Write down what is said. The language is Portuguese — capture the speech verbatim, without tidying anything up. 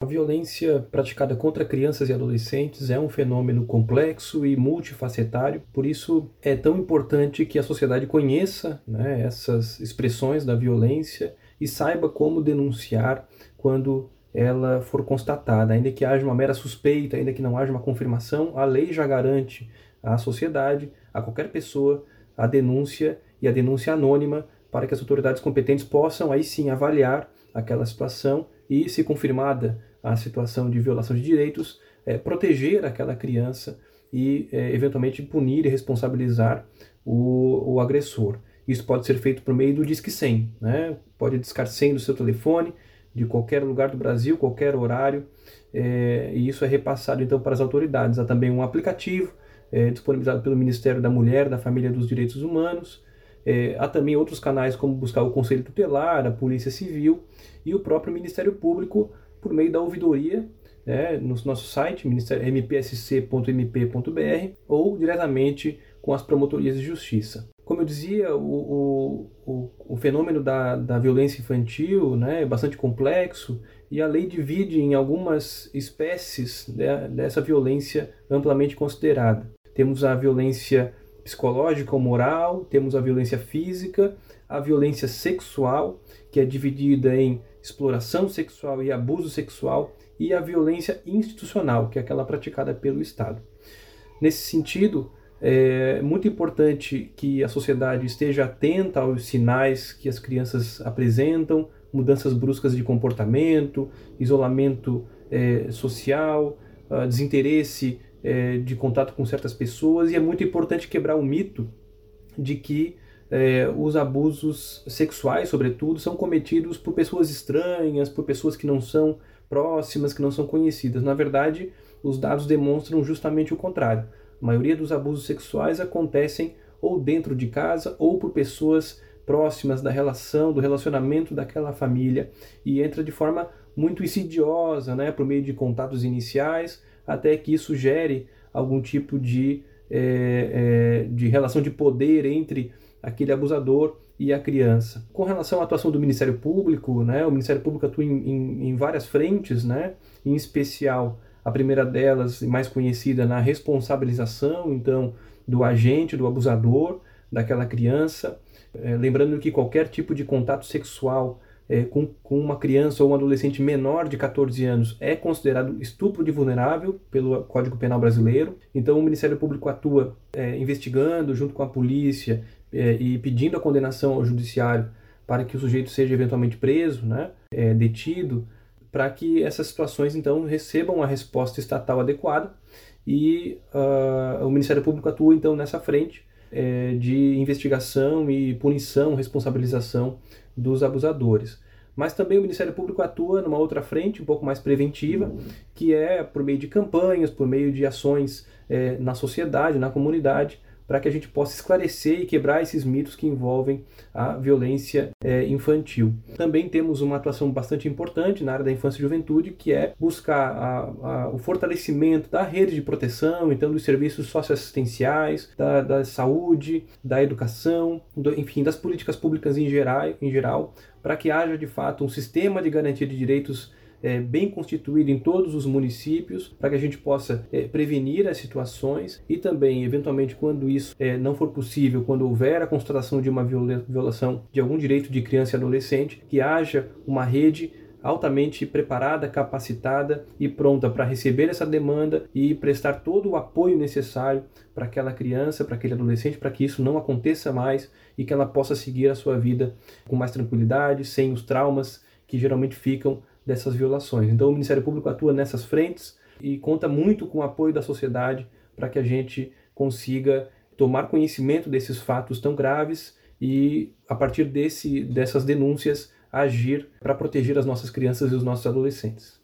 violência praticada contra crianças e adolescentes é um fenômeno complexo e multifacetário, por isso é tão importante que a sociedade conheça, né, essas expressões da violência e saiba como denunciar quando ela for constatada. Ainda que haja uma mera suspeita, ainda que não haja uma confirmação, a lei já garante à sociedade, a qualquer pessoa, a denúncia e a denúncia anônima para que as autoridades competentes possam aí sim avaliar aquela situação e, se confirmada a situação de violação de direitos, é, proteger aquela criança e, é, eventualmente, punir e responsabilizar o, o agressor. Isso pode ser feito por meio do Disque cem, né? Pode discar cem do seu telefone, de qualquer lugar do Brasil, qualquer horário, é, e isso é repassado então para as autoridades. Há também um aplicativo é, disponibilizado pelo Ministério da Mulher, da Família e dos Direitos Humanos. É, há também outros canais como buscar o Conselho Tutelar, a Polícia Civil e o próprio Ministério Público por meio da ouvidoria, né, no nosso site m p s c ponto m p ponto b r ou diretamente com as promotorias de justiça. Como eu dizia, o, o, o fenômeno da, da violência infantil, né, é bastante complexo e a lei divide em algumas espécies de, dessa violência amplamente considerada. Temos a violência psicológica ou moral, temos a violência física, a violência sexual, que é dividida em exploração sexual e abuso sexual, e a violência institucional, que é aquela praticada pelo Estado. Nesse sentido, é muito importante que a sociedade esteja atenta aos sinais que as crianças apresentam, mudanças bruscas de comportamento, isolamento é, social, desinteresse é, de contato com certas pessoas, e é muito importante quebrar o mito de que é, os abusos sexuais, sobretudo, são cometidos por pessoas estranhas, por pessoas que não são próximas, que não são conhecidas. Na verdade, os dados demonstram justamente o contrário. A maioria dos abusos sexuais acontecem ou dentro de casa ou por pessoas próximas da relação, do relacionamento daquela família, e entra de forma muito insidiosa, né, por meio de contatos iniciais, até que isso gere algum tipo de, é, é, de relação de poder entre aquele abusador e a criança. Com relação à atuação do Ministério Público, né, o Ministério Público atua em, em, em várias frentes, né, em especial a primeira delas, mais conhecida, na responsabilização, então, do agente, do abusador, daquela criança. É, lembrando que qualquer tipo de contato sexual é, com, com uma criança ou um adolescente menor de catorze anos é considerado estupro de vulnerável pelo Código Penal brasileiro. Então, o Ministério Público atua é, investigando junto com a polícia é, e pedindo a condenação ao judiciário para que o sujeito seja eventualmente preso, né, é, detido, para que essas situações, então, recebam a resposta estatal adequada, e uh, o Ministério Público atua, então, nessa frente é, de investigação e punição, responsabilização dos abusadores. Mas também o Ministério Público atua numa outra frente, um pouco mais preventiva, que é por meio de campanhas, por meio de ações é, na sociedade, na comunidade, para que a gente possa esclarecer e quebrar esses mitos que envolvem a violência é, infantil. Também temos uma atuação bastante importante na área da infância e juventude, que é buscar a, a, o fortalecimento da rede de proteção, então dos serviços socioassistenciais, da, da saúde, da educação, do, enfim, das políticas públicas em geral, em geral, para que haja de fato um sistema de garantia de direitos É, bem constituído em todos os municípios, para que a gente possa é, prevenir as situações e também, eventualmente, quando isso é, não for possível, quando houver a constatação de uma viola- violação de algum direito de criança e adolescente, que haja uma rede altamente preparada, capacitada e pronta para receber essa demanda e prestar todo o apoio necessário para aquela criança, para aquele adolescente, para que isso não aconteça mais e que ela possa seguir a sua vida com mais tranquilidade, sem os traumas que geralmente ficam dessas violações. Então o Ministério Público atua nessas frentes e conta muito com o apoio da sociedade para que a gente consiga tomar conhecimento desses fatos tão graves e, a partir desse, dessas denúncias, agir para proteger as nossas crianças e os nossos adolescentes.